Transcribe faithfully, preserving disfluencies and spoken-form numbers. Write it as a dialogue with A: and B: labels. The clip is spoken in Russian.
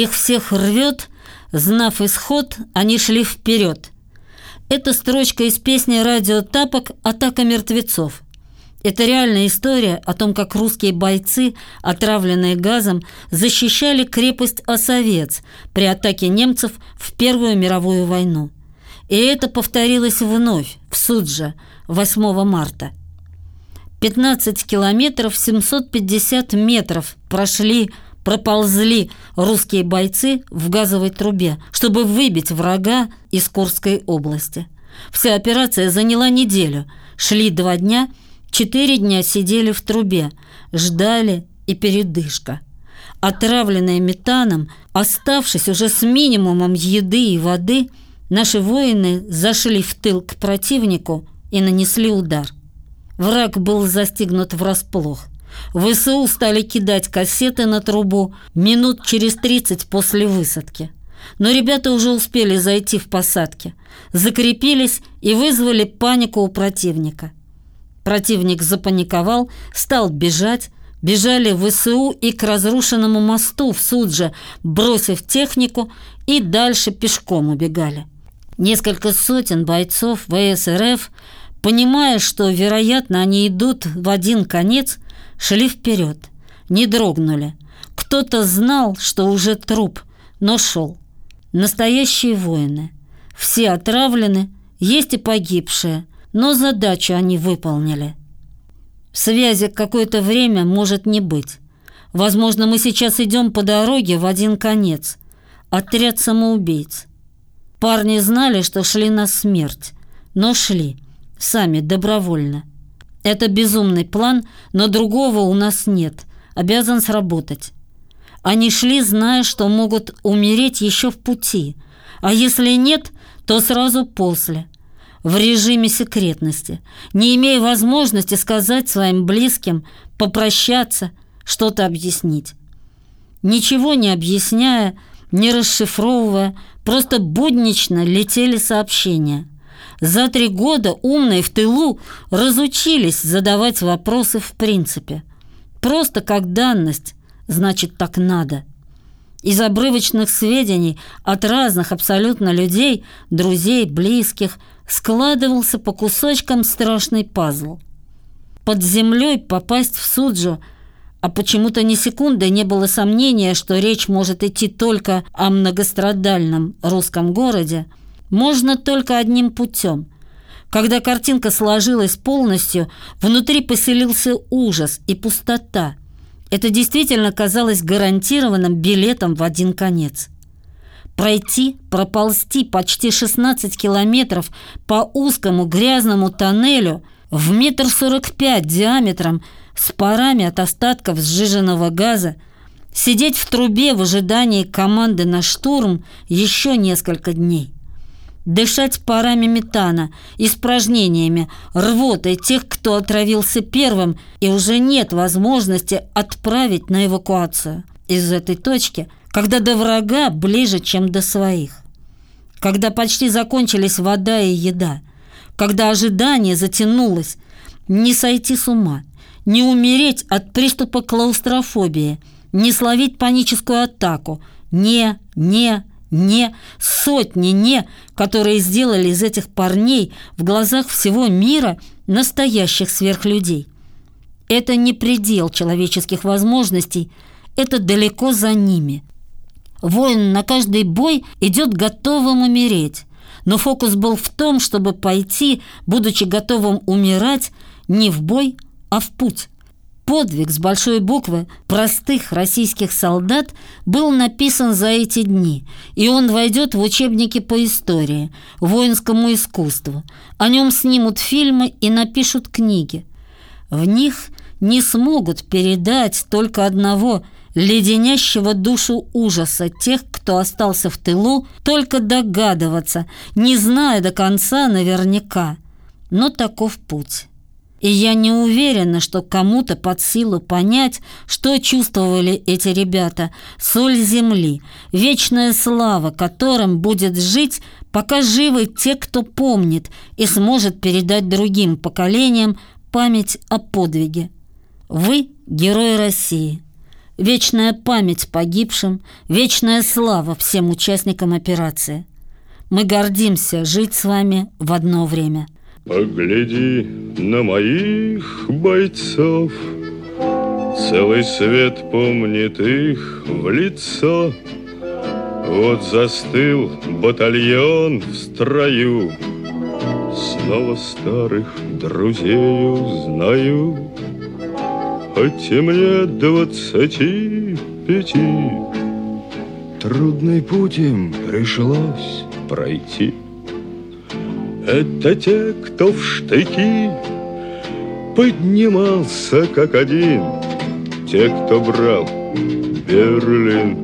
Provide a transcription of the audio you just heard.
A: их всех рвет, знав исход, они шли вперед. Это строчка из песни «Радио Тапок» «Атака мертвецов». Это реальная история о том, как русские бойцы, отравленные газом, защищали крепость Осовец при атаке немцев в Первую мировую войну. И это повторилось вновь в Судже восьмого марта. пятнадцать километров семьсот пятьдесят метров прошли, проползли русские бойцы в газовой трубе, чтобы выбить врага из Курской области. Вся операция заняла неделю. Шли два дня, четыре дня сидели в трубе, ждали и передышка. Отравленные метаном, оставшись уже с минимумом еды и воды, наши воины зашли в тыл к противнику и нанесли удар. Враг был застигнут врасплох. ВСУ стали кидать кассеты на трубу минут через тридцать после высадки. Но ребята уже успели зайти в посадки, закрепились и вызвали панику у противника. Противник запаниковал, стал бежать. Бежали ВСУ и к разрушенному мосту в Судже, бросив технику, и дальше пешком убегали. Несколько сотен бойцов ВСРФ, понимая, что, вероятно, они идут в один конец, шли вперед, не дрогнули. Кто-то знал, что уже труп, но шел. Настоящие воины. Все отравлены, есть и погибшие, но задачу они выполнили. Связи какое-то время может не быть. Возможно, мы сейчас идем по дороге в один конец. Отряд самоубийц. Парни знали, что шли на смерть, но шли, сами, добровольно. Это безумный план, но другого у нас нет, обязан сработать. Они шли, зная, что могут умереть еще в пути, а если нет, то сразу после, в режиме секретности, не имея возможности сказать своим близким, попрощаться, что-то объяснить. Ничего не объясняя, не расшифровывая, просто буднично летели сообщения. За три года умные в тылу разучились задавать вопросы в принципе. Просто как данность, значит, так надо. Из обрывочных сведений от разных абсолютно людей, друзей, близких, складывался по кусочкам страшный пазл. Под землей попасть в Суджу, а почему-то ни секунды не было сомнения, что речь может идти только о многострадальном русском городе, можно только одним путем. Когда картинка сложилась полностью, внутри поселился ужас и пустота. Это действительно казалось гарантированным билетом в один конец. Пройти, проползти почти шестнадцать километров по узкому грязному тоннелю в метр сорок пять диаметром с парами от остатков сжиженного газа, сидеть в трубе в ожидании команды на штурм еще несколько дней. Дышать парами метана, испражнениями, рвотой тех, кто отравился первым, и уже нет возможности отправить на эвакуацию из этой точки, когда до врага ближе, чем до своих. Когда почти закончились вода и еда, когда ожидание затянулось, не сойти с ума, не умереть от приступа клаустрофобии, не словить паническую атаку, не, не, не, сотни «не», которые сделали из этих парней в глазах всего мира настоящих сверхлюдей. Это не предел человеческих возможностей, это далеко за ними. Воин на каждый бой идет готовым умереть, но фокус был в том, чтобы пойти, будучи готовым умирать, не в бой, а в путь. Подвиг с большой буквы простых российских солдат был написан за эти дни, и он войдет в учебники по истории, воинскому искусству. О нем снимут фильмы и напишут книги. В них не смогут передать только одного леденящего душу ужаса тех, кто остался в тылу, только догадываться, не зная до конца наверняка. Но таков путь. И я не уверена, что кому-то под силу понять, что чувствовали эти ребята, соль земли, вечная слава, которым будет жить, пока живы те, кто помнит и сможет передать другим поколениям память о подвиге. Вы – герои России. Вечная память погибшим, вечная слава всем участникам операции. Мы гордимся жить с вами в одно время.
B: Погляди на моих бойцов, целый свет помнит их в лицо. Вот застыл батальон в строю, снова старых друзей узнаю. Хоть и мне двадцати пяти, трудный путь им пришлось пройти. Это те, кто в штыки поднимался как один, те, кто брал Берлин.